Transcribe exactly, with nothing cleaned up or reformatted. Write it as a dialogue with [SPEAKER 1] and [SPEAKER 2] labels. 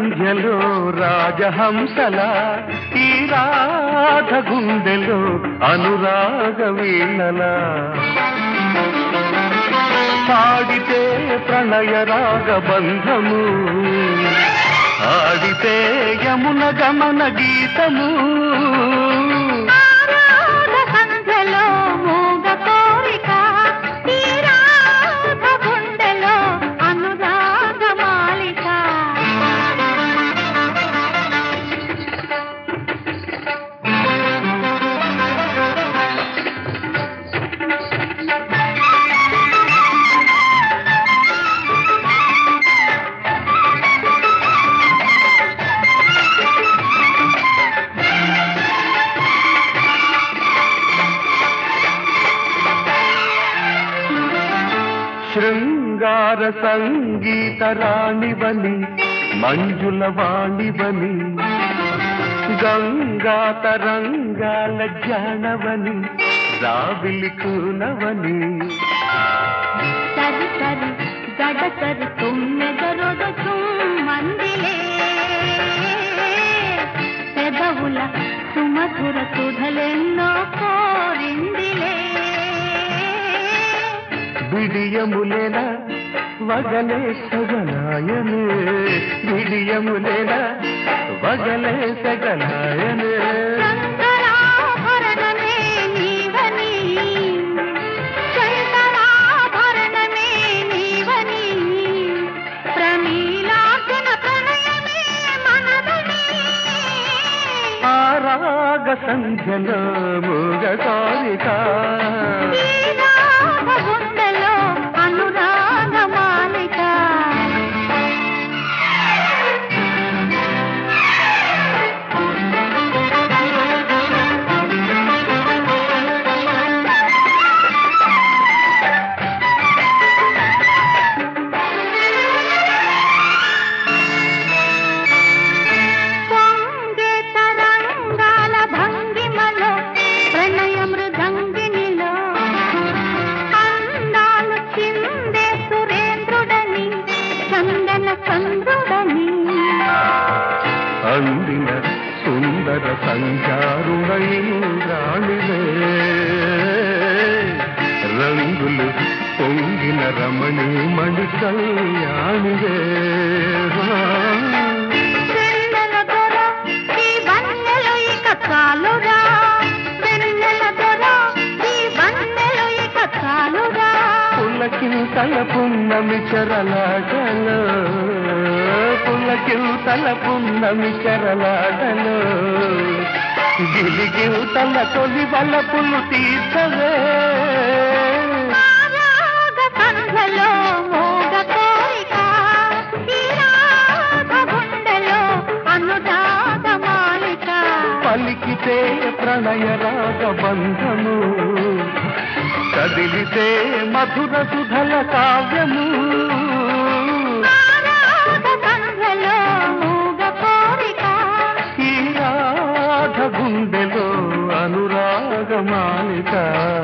[SPEAKER 1] సంధ్యలో రాజహంసల ఈ రాధ గుండెలో అనురాగ వీణలా పాడితే ప్రణయ రాగ బంధము ఆడితే యమున గమన గీతము శృంగార సంగీత రాణివని మంజుల వాణివని గంగా తరంగాల జానవని రావిలి కూనవని
[SPEAKER 2] సరి సరి గడసరి తుమ్మెదరొద మందిలే పెదవుల సుమధుర సుధలెన్నో కోరిందిలే
[SPEAKER 1] బిడియములేన వగలే సగలాయనే బిడియములేన వగలే సగలాయనే
[SPEAKER 2] శంకరాభరణమే నీవని శంకరాభరణమే నీవని ప్రమీలాసన ప్రణయమే మనదని
[SPEAKER 1] ఆరాగ సంధ్యలో మూగ కోరిక అందిన సుందర సంచారుడై రాణివే రంగులు పొంగిన రమణి మణి కళ్యాణివే పులకింతల పున్నమి చెరలాటలో పులకింతల పున్నమి చెరలాటలో గిలిగిల్తల తొలి వలపులు తీర్చవే
[SPEAKER 2] సంధ్యలో మోగ కోరిక ఈ రాధ గుండెలో అనురాగ మాలిక
[SPEAKER 1] పలికితే ప్రణయ రాగ బంధము కదిలితే మధుర సుధల కావ్యము
[SPEAKER 2] సంధ్యలో మూగ కోరిక
[SPEAKER 1] ఈ రాధ గుండెలో అనురాగ మాలిక